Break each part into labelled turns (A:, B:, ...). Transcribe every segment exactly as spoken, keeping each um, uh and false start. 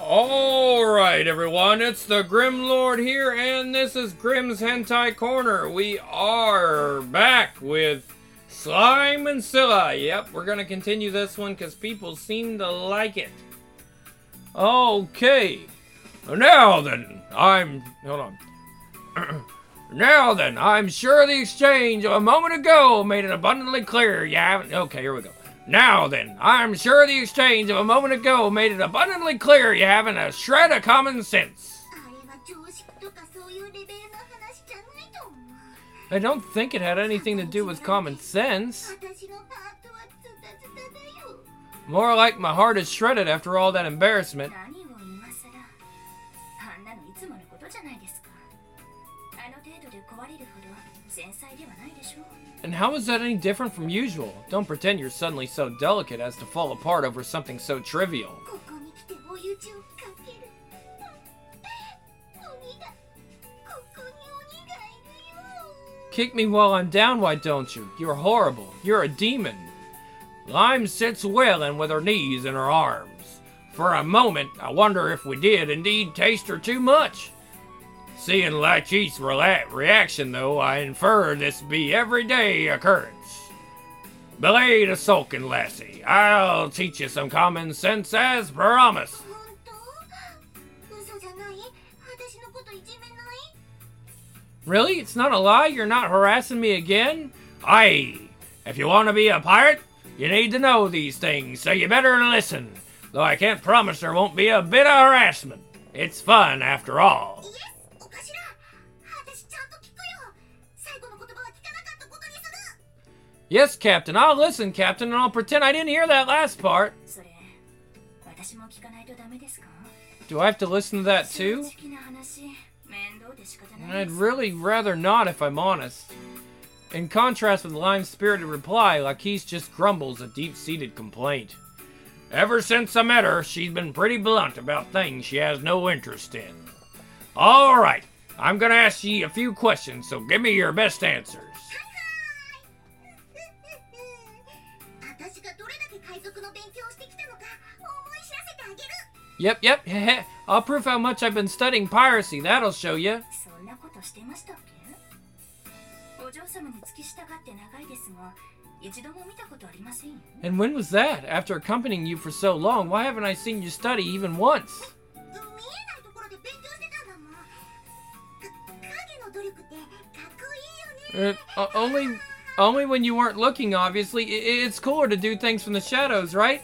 A: Alright everyone, it's the Grim Lord here, and this is Grim's Hentai Corner. We are back with Slime and Scylla. Yep, we're gonna continue this one because people seem to like it. Okay. Now then, I'm... hold on. Now then, I'm sure the exchange of a moment ago made it abundantly clear you haven't... Okay, here we go. Now then, I'm sure the exchange of a moment ago made it abundantly clear you haven't a shred of common sense. I don't think it had anything to do with common sense. More like my heart is shredded after all that embarrassment. And how is that any different from usual? Don't pretend you're suddenly so delicate as to fall apart over something so trivial. Kick me while I'm down, why don't you? You're horrible. You're a demon. Lime sits wailing with her knees in her arms. For a moment, I wonder if we did indeed taste her too much. Seeing Lachee's reaction, though, I infer this be everyday occurrence. Belay the sulking, lassie. I'll teach you some common sense as promised. Really? It's not a lie? You're not harassing me again? Aye. If you want to be a pirate, you need to know these things, so you better listen. Though I can't promise there won't be a bit of harassment. It's fun, after all. Yes, Captain. I'll listen, Captain, and I'll pretend I didn't hear that last part. Do I have to listen to that too? I'd really rather not, if I'm honest. In contrast with Lime's spirited reply, Lachee's just grumbles a deep-seated complaint. Ever since I met her, she's been pretty blunt about things she has no interest in. Alright, I'm gonna ask ye a few questions, so give me your best answers. Yep, yep, I'll prove how much I've been studying piracy, that'll show you. And when was that? After accompanying you for so long, why haven't I seen you study even once? Uh, uh, only, only when you weren't looking, obviously. I it's cooler to do things from the shadows, right?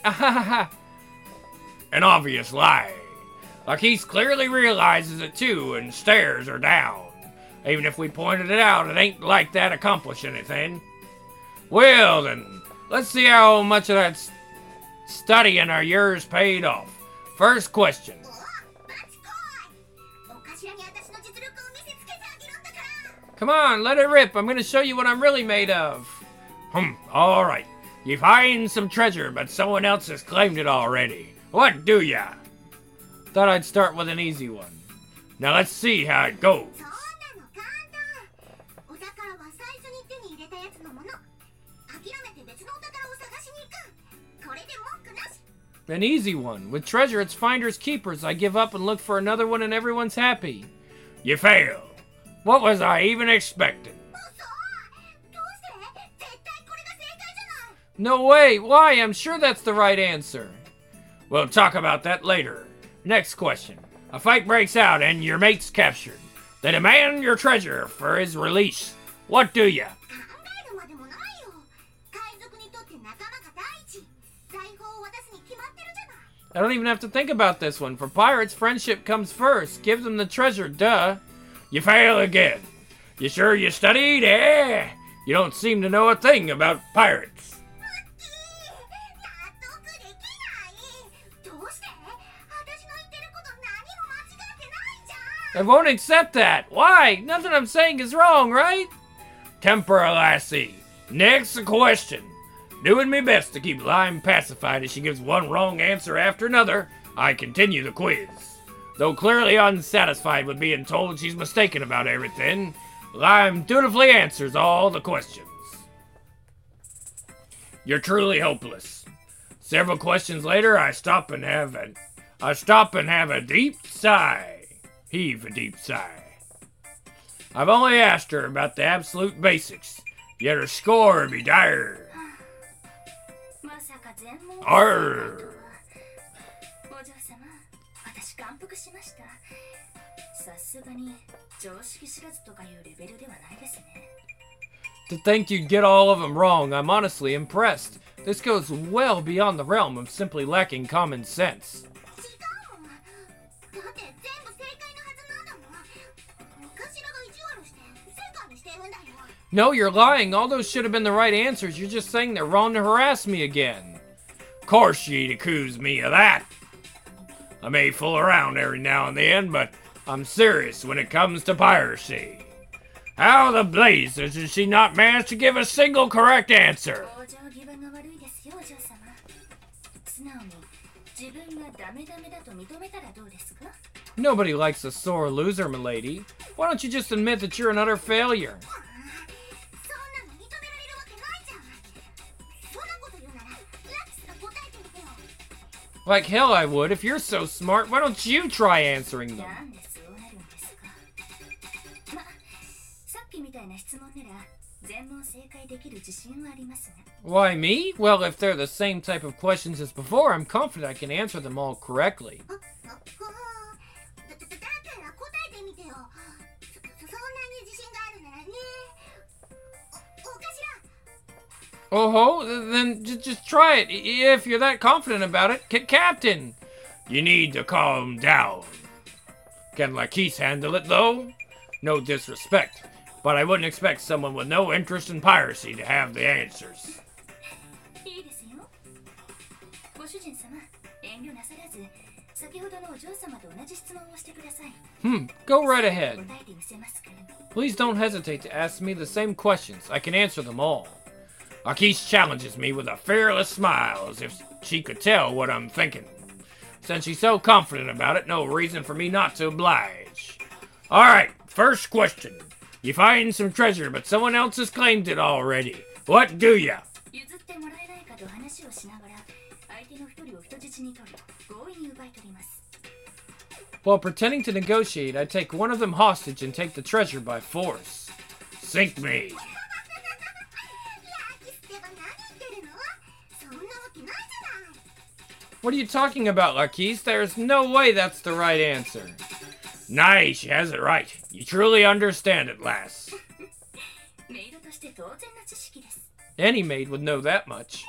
A: An obvious lie. Lachee clearly realizes it too and stares her down. Even if we pointed it out, it ain't like that accomplish anything. Well then, let's see how much of that studying of yours paid off. First question. Come on, let it rip. I'm gonna show you what I'm really made of. Hmm, alright. You find some treasure, but someone else has claimed it already. What do ya? Thought I'd start with an easy one. Now let's see how it goes. An easy one. With treasure, it's finders keepers. I give up and look for another one and everyone's happy. You fail. What was I even expecting? No way. Why? I'm sure that's the right answer. We'll talk about that later. Next question. A fight breaks out and your mate's captured. They demand your treasure for his release. What do ya? I don't even have to think about this one. For pirates, friendship comes first. Give them the treasure, duh. You fail again. You sure you studied? Eh? You don't seem to know a thing about pirates. I won't accept that. Why? Nothing I'm saying is wrong, right? Temper, lassie. Next question. Doing me best to keep Lime pacified as she gives one wrong answer after another, I continue the quiz. Though clearly unsatisfied with being told she's mistaken about everything, Lime dutifully answers all the questions. You're truly hopeless. Several questions later, I stop and have an I stop and have a deep sigh. Heave a deep sigh. I've only asked her about the absolute basics, yet her score be dire. Arr! To think you'd get all of them wrong, I'm honestly impressed. This goes well beyond the realm of simply lacking common sense. No, you're lying. All those should have been the right answers. You're just saying they're wrong to harass me again. Of course you'd accuse me of that. I may fool around every now and then, but I'm serious when it comes to piracy. How the blazes did she not manage to give a single correct answer? Nobody likes a sore loser, milady. Why don't you just admit that you're an utter failure? Like hell I would. If you're so smart, why don't you try answering them? Why me? Well, if they're the same type of questions as before, I'm confident I can answer them all correctly. Oh ho, then just, just try it. If you're that confident about it, C Captain. You need to calm down. Can Laquise handle it, though? No disrespect, but I wouldn't expect someone with no interest in piracy to have the answers. Hmm, go right ahead. Please don't hesitate to ask me the same questions. I can answer them all. Laquise challenges me with a fearless smile, as if she could tell what I'm thinking. Since she's so confident about it, no reason for me not to oblige. Alright, first question. You find some treasure, but someone else has claimed it already. What do ya? While pretending to negotiate, I take one of them hostage and take the treasure by force. Sink me. What are you talking about, Laquise? There's no way that's the right answer. Nice, she has it right. You truly understand it, lass. Any maid would know that much.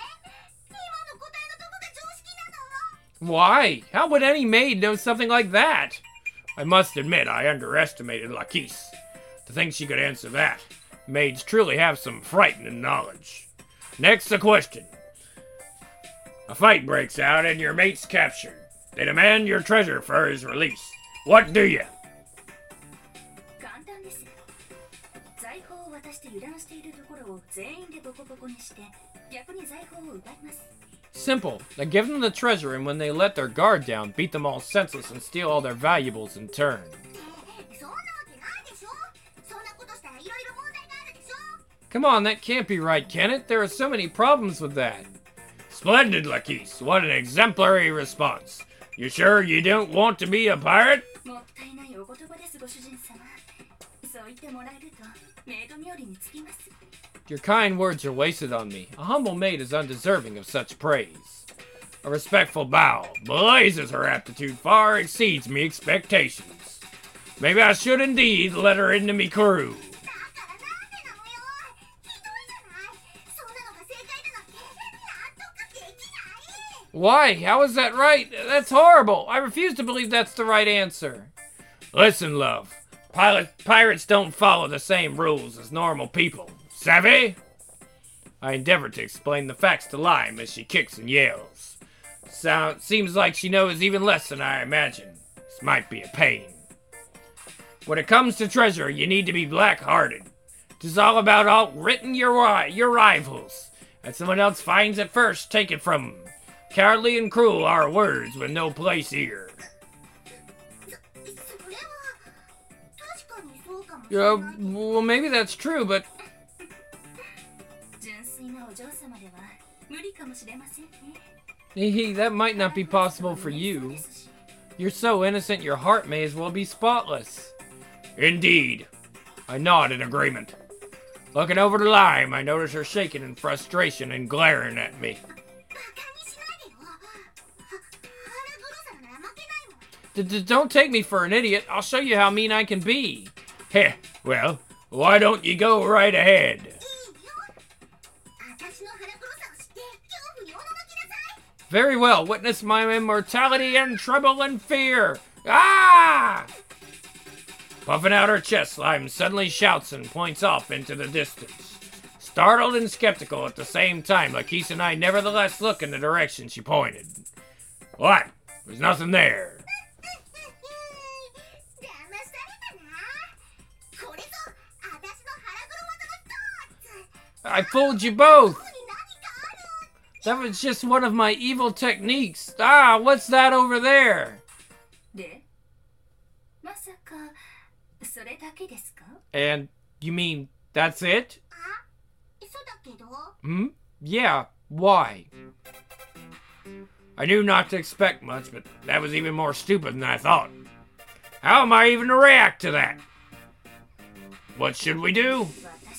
A: Why? How would any maid know something like that? I must admit, I underestimated Laquise. To think she could answer that. Maids truly have some frightening knowledge. Next, the question. A fight breaks out and your mate's captured. They demand your treasure for his release. What do you? Simple. I give them the treasure, and when they let their guard down, beat them all senseless and steal all their valuables in turn. Come on, that can't be right, can it? There are so many problems with that. Splendid, Laquise. What an exemplary response. You sure you don't want to be a pirate? Your kind words are wasted on me. A humble maid is undeserving of such praise. A respectful bow. Blazes, her aptitude far exceeds me expectations. Maybe I should indeed let her into me crew. Why? How is that right? That's horrible. I refuse to believe that's the right answer. Listen, love. Pilot, pirates don't follow the same rules as normal people. Savvy? I endeavor to explain the facts to Lime as she kicks and yells. Sound, seems like she knows even less than I imagine. This might be a pain. When it comes to treasure, you need to be black-hearted. It's all about outwitting your, your rivals. And someone else finds it first, take it from them. Cowardly and cruel are words with no place here. Uh, well, maybe that's true, but... Hee, that might not be possible for you. You're so innocent your heart may as well be spotless. Indeed. I nod in agreement. Looking over to Lime, I notice her shaking in frustration and glaring at me. D-d-don't take me for an idiot. I'll show you how mean I can be. Heh, well, why don't you go right ahead? Very well, witness my immortality and tremble in fear. Ah! Puffing out her chest, Lime suddenly shouts and points off into the distance. Startled and skeptical at the same time, Lakeith and I nevertheless look in the direction she pointed. What? There's nothing there. I fooled you both. That was just one of my evil techniques. Ah, what's that over there? And you mean that's it? Hmm? Yeah, why? I knew not to expect much, but that was even more stupid than I thought. How am I even to react to that? What should we do?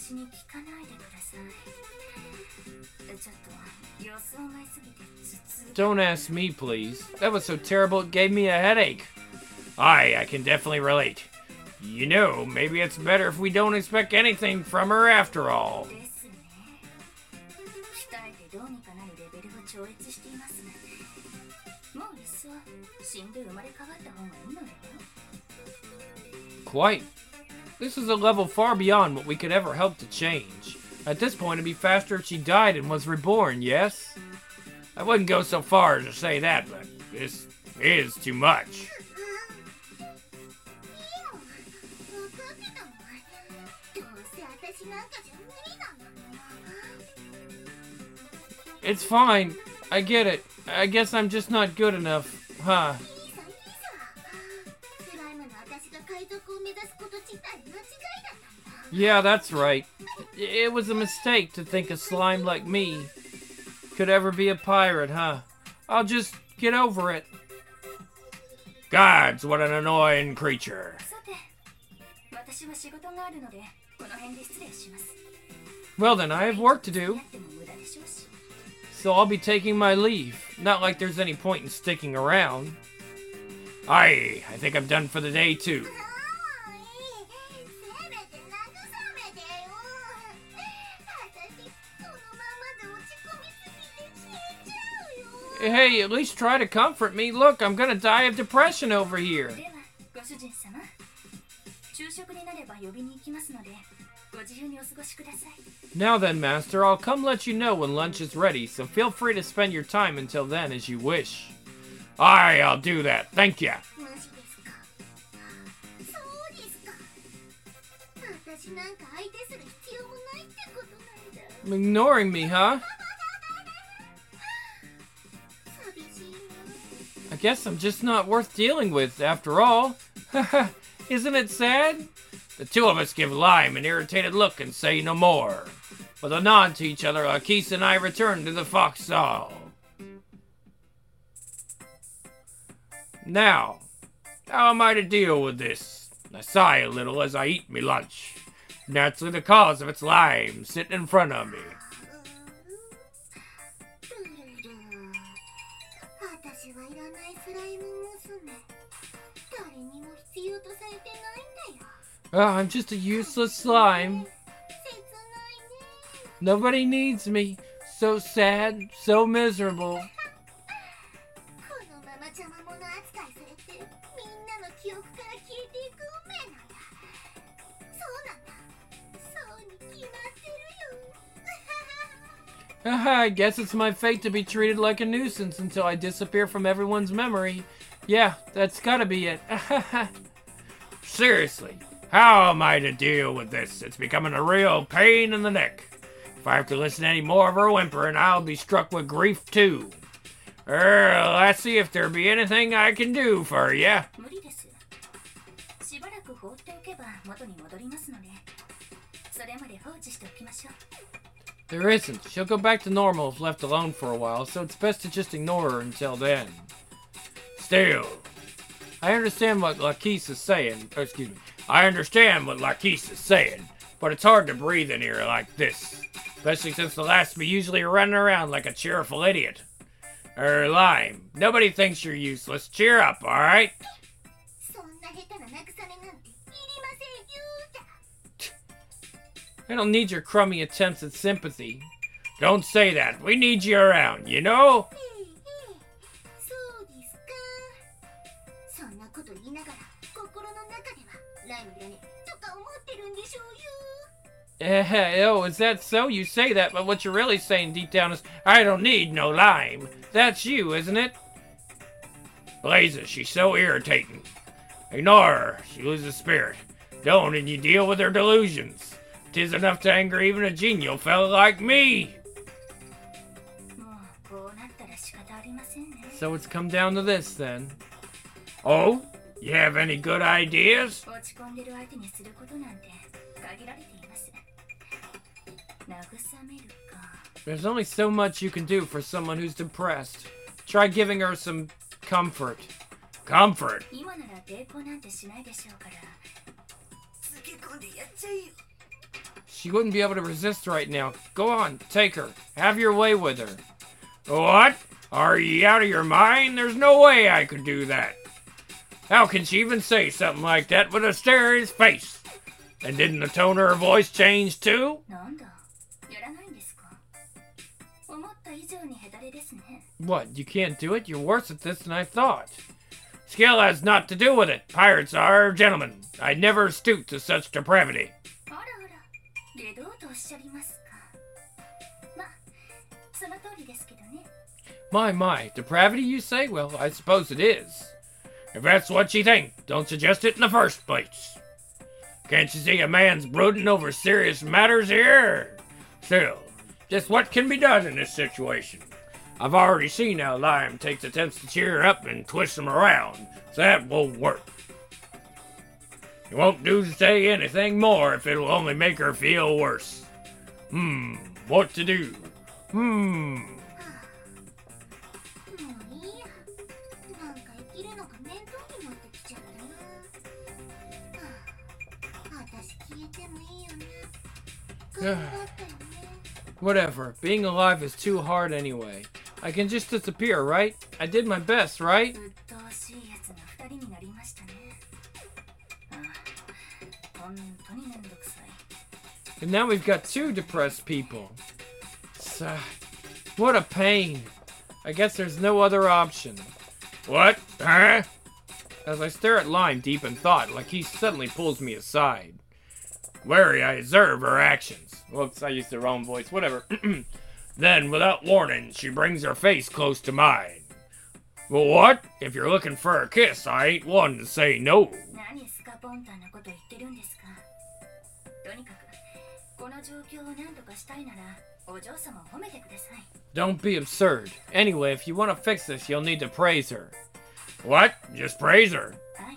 A: Don't ask me, please. That was so terrible it gave me a headache. Aye, I can definitely relate. You know, maybe it's better if we don't expect anything from her after all. Quite. This is a level far beyond what we could ever hope to change. At this point, it'd be faster if she died and was reborn, yes? I wouldn't go so far as to say that, but this is too much. It's fine. I get it. I guess I'm just not good enough, huh? Yeah, that's right. It was a mistake to think a slime like me could ever be a pirate, huh? I'll just get over it. Gods, what an annoying creature. Well then, I have work to do. So I'll be taking my leave. Not like there's any point in sticking around. Aye, I think I'm done for the day too. Hey, at least try to comfort me. Look, I'm gonna die of depression over here. Now then, Master, I'll come let you know when lunch is ready, so feel free to spend your time until then as you wish. Aye, I'll do that. Thank ya. Ignoring me, huh? I guess I'm just not worth dealing with, after all. Isn't it sad? The two of us give Lime an irritated look and say no more. With a nod to each other, Lakeith and I return to the foxhole. Now, how am I to deal with this? I sigh a little as I eat me lunch. Naturally the cause of its Lime sitting in front of me. Oh, I'm just a useless slime. Nobody needs me. So sad, so miserable. I guess it's my fate to be treated like a nuisance until I disappear from everyone's memory. Yeah, that's gotta be it. Seriously, how am I to deal with this? It's becoming a real pain in the neck. If I have to listen to any more of her whimpering, I'll be struck with grief too. Er, let's see if there be anything I can do for ya. There isn't. She'll go back to normal if left alone for a while, so it's best to just ignore her until then. Still, I understand what Laquise is saying. Or, excuse me. I understand what Laquise is saying, but it's hard to breathe in here like this. Especially since the last of me usually are running around like a cheerful idiot. Er, Lime, nobody thinks you're useless. Cheer up, alright? I don't need your crummy attempts at sympathy. Don't say that. We need you around, you know? Eh, oh, is that so? You say that, but what you're really saying deep down is, I don't need no Lime. That's you, isn't it? Blazes, she's so irritating. Ignore her. She loses spirit. Don't, and you deal with her delusions. 'Tis enough to anger even a genial fella like me. So it's come down to this, then. Oh? You have any good ideas? There's only so much you can do for someone who's depressed. Try giving her some comfort. Comfort? She wouldn't be able to resist right now. Go on, take her. Have your way with her. What? Are you out of your mind? There's no way I could do that. How can she even say something like that with a stare at his face? And didn't the tone of her voice change too? What, you can't do it? You're worse at this than I thought. Skill has naught to do with it. Pirates are gentlemen. I never stoop to such depravity. My, my, depravity you say? Well, I suppose it is. If that's what you think, don't suggest it in the first place. Can't you see a man's brooding over serious matters here? Still, just what can be done in this situation? I've already seen how Lime takes attempts to cheer her up and twist them around, so that won't work. It won't do to say anything more if it'll only make her feel worse. Hmm, what to do? Hmm. Whatever. Being alive is too hard anyway. I can just disappear, right? I did my best, right? And now we've got two depressed people. Sigh. What a pain. I guess there's no other option. What? Huh? As I stare at Lime deep in thought, like he suddenly pulls me aside. Wary, I observe her actions. Whoops, I used the wrong voice. Whatever. Then, without warning, she brings her face close to mine. Well, what? If you're looking for a kiss, I ain't one to say no. Don't be absurd. Anyway, if you want to fix this, you'll need to praise her. What? Just praise her?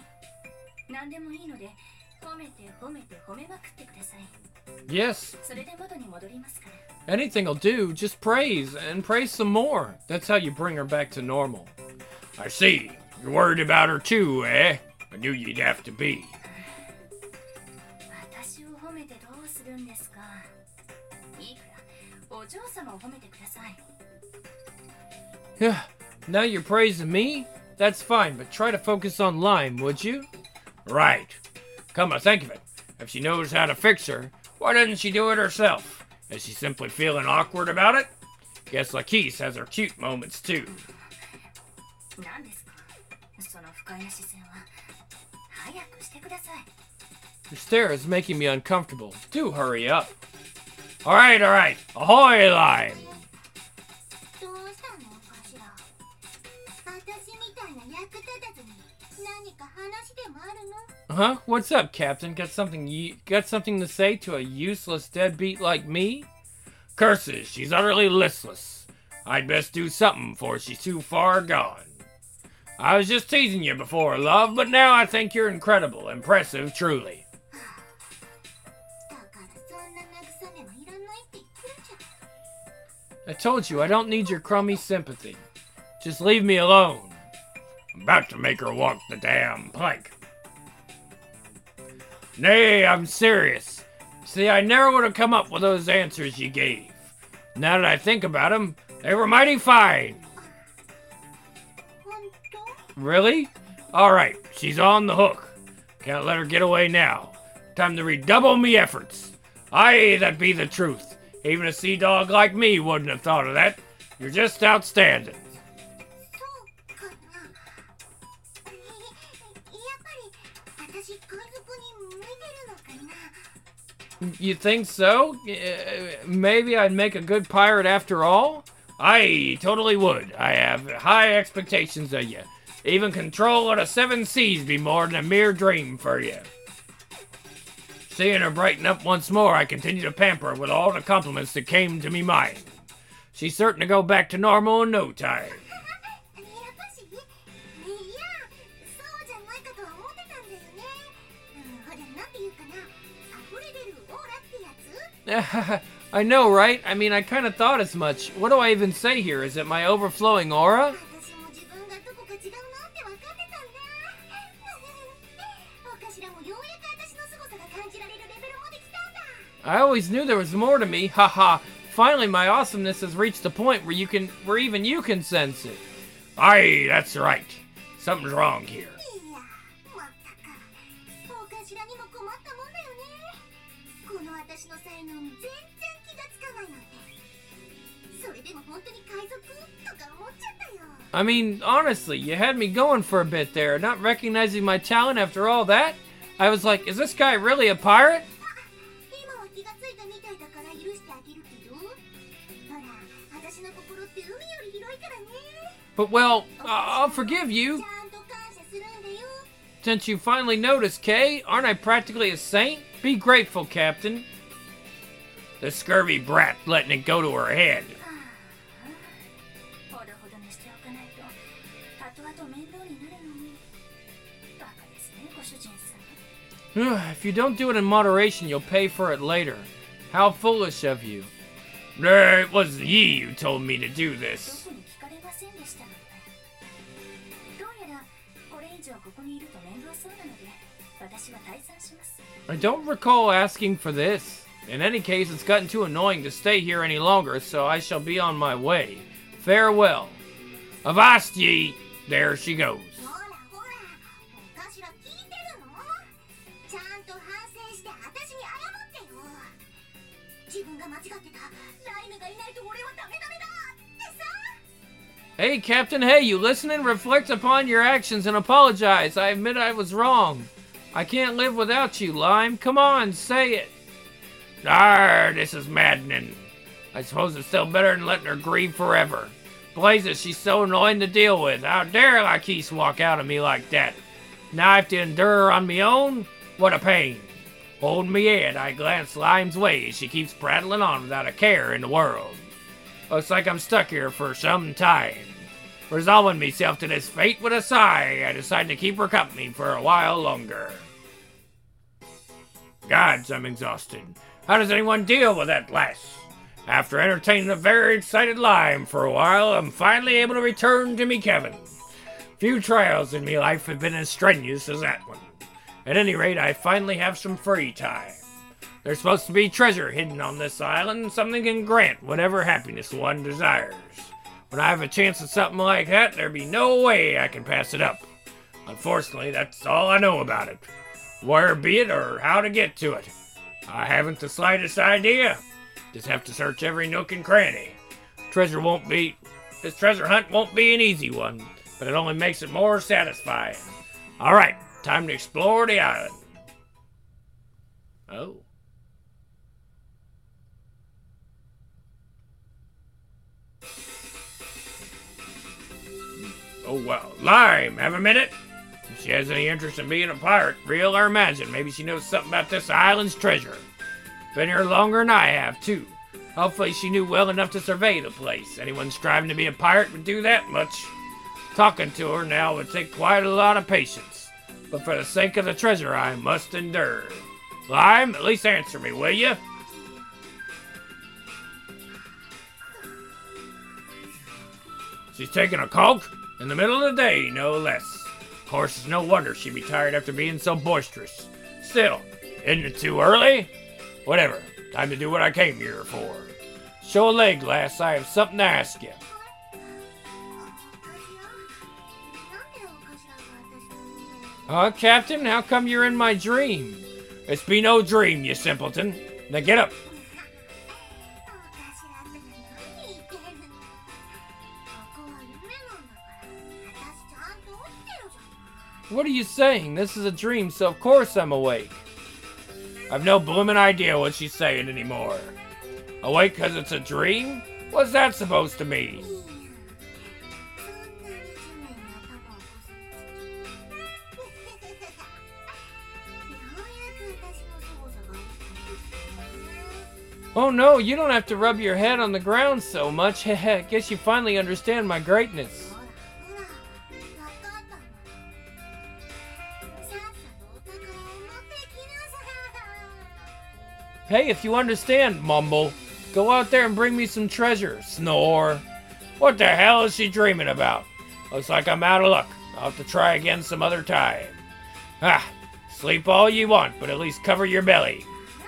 A: Yes. Anything'll do. Just praise, and praise some more. That's how you bring her back to normal. I see. You're worried about her too, eh? I knew you'd have to be. Yeah. Now you're praising me? That's fine, but try to focus on Lime, would you? Right. Come to think of it, if she knows how to fix her, why doesn't she do it herself? Is she simply feeling awkward about it? Guess Laquise has her cute moments too. Your stare is making me uncomfortable. Do hurry up. Alright, alright. Ahoy, Lime! Huh? What's up, Captain? Got something you got something to say to a useless deadbeat like me? Curses, she's utterly listless. I'd best do something before she's too far gone. I was just teasing you before, love, but now I think you're incredible, impressive, truly. I told you, I don't need your crummy sympathy. Just leave me alone. I'm about to make her walk the damn plank. Nay, I'm serious. See, I never would have come up with those answers you gave. Now that I think about them, they were mighty fine. Really? Alright, she's on the hook. Can't let her get away now. Time to redouble me efforts. Aye, that be the truth. Even a sea dog like me wouldn't have thought of that. You're just outstanding. You think so? Uh, maybe I'd make a good pirate after all? I totally would. I have high expectations of you. Even control of the seven seas be more than a mere dream for you. Seeing her brighten up once more, I continue to pamper her with all the compliments that came to me mind. She's certain to go back to normal in no time. I know, right? I mean, I kind of thought as much. What do I even say here? Is it my overflowing aura? I always knew there was more to me. Haha. Finally, my awesomeness has reached a point where you can, where even you can sense it. Aye, that's right. Something's wrong here. I mean, honestly, you had me going for a bit there, not recognizing my talent after all that. I was like, is this guy really a pirate? But well, uh, I'll forgive you. Since you finally noticed, Kay, aren't I practically a saint? Be grateful, Captain. The scurvy brat letting it go to her head. If you don't do it in moderation, you'll pay for it later. How foolish of you. Nah, it wasn't ye who told me to do this. I don't recall asking for this. In any case, it's gotten too annoying to stay here any longer, so I shall be on my way. Farewell. Avast ye! There she goes. Hey, Captain, hey, you listening? Reflect upon your actions and apologize. I admit I was wrong. I can't live without you, Lime. Come on, say it. Arr, this is maddening. I suppose it's still better than letting her grieve forever. Blazes, she's so annoying to deal with. How dare Laquise walk out of me like that? Now I have to endure her on me own? What a pain. Holding me head, I glance Lime's way as she keeps prattling on without a care in the world. Looks like I'm stuck here for some time. Resolving myself to this fate with a sigh, I decide to keep her company for a while longer. Gods, I'm exhausted. How does anyone deal with that lass? After entertaining a very excited Lime for a while, I'm finally able to return to me cabin. Few trials in me life have been as strenuous as that one. At any rate, I finally have some free time. There's supposed to be treasure hidden on this island, something can grant whatever happiness one desires. When I have a chance at something like that, there'd be no way I can pass it up. Unfortunately, that's all I know about it. Where be it or how to get to it. I haven't the slightest idea. Just have to search every nook and cranny. Treasure won't be... This treasure hunt won't be an easy one, but it only makes it more satisfying. Alright, time to explore the island. Oh. Oh, well. Lime, have a minute? If she has any interest in being a pirate, real or imagined, maybe she knows something about this island's treasure. Been here longer than I have, too. Hopefully she knew well enough to survey the place. Anyone striving to be a pirate would do that much. Talking to her now would take quite a lot of patience. But for the sake of the treasure, I must endure. Lime, at least answer me, will you? She's taking a coke in the middle of the day, no less. Of course, it's no wonder she'd be tired after being so boisterous. Still, isn't it too early? Whatever, time to do what I came here for. Show a leg, lass, I have something to ask you. Huh, Captain? How come you're in my dream? It's be no dream, you simpleton. Now get up. What are you saying? This is a dream, so of course I'm awake. I've no bloomin' idea what she's saying anymore. Awake because it's a dream? What's that supposed to mean? Oh no, you don't have to rub your head on the ground so much. Heh, guess you finally understand my greatness. Hey, if you understand, Mumble, go out there and bring me some treasure. Snore. What the hell is she dreaming about? Looks like I'm out of luck. I'll have to try again some other time. Ah, sleep all you want, but at least cover your belly.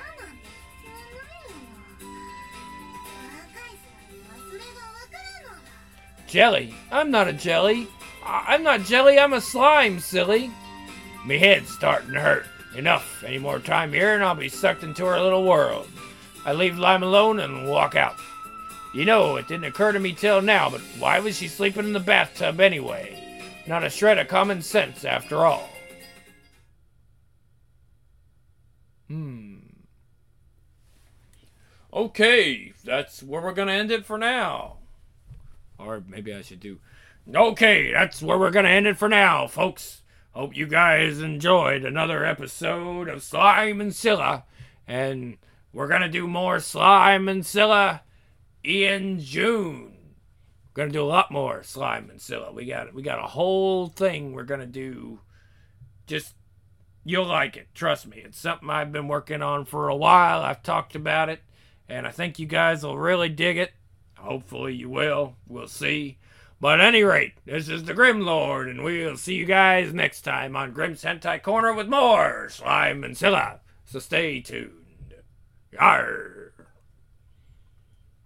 A: Jelly? I'm not a jelly. I- I'm not jelly, I'm a slime, silly. Me head's starting to hurt. Enough. Any more time here and I'll be sucked into her little world. I leave Lime alone and walk out. You know, it didn't occur to me till now, but why was she sleeping in the bathtub anyway? Not a shred of common sense after all. Hmm. Okay, that's where we're gonna end it for now. Or maybe I should do... Okay, that's where we're gonna end it for now, folks. Hope you guys enjoyed another episode of Slime and Scylla. And we're gonna do more Slime and Scylla in June. We're gonna do a lot more Slime and Scylla. We got we got a whole thing we're gonna do. Just, you'll like it. Trust me. It's something I've been working on for a while. I've talked about it. And I think you guys will really dig it. Hopefully you will. We'll see. But at any rate, this is the Grim Lord, and we'll see you guys next time on Grim's Hentai Corner with more Slime and Scylla. So stay tuned. Yarr.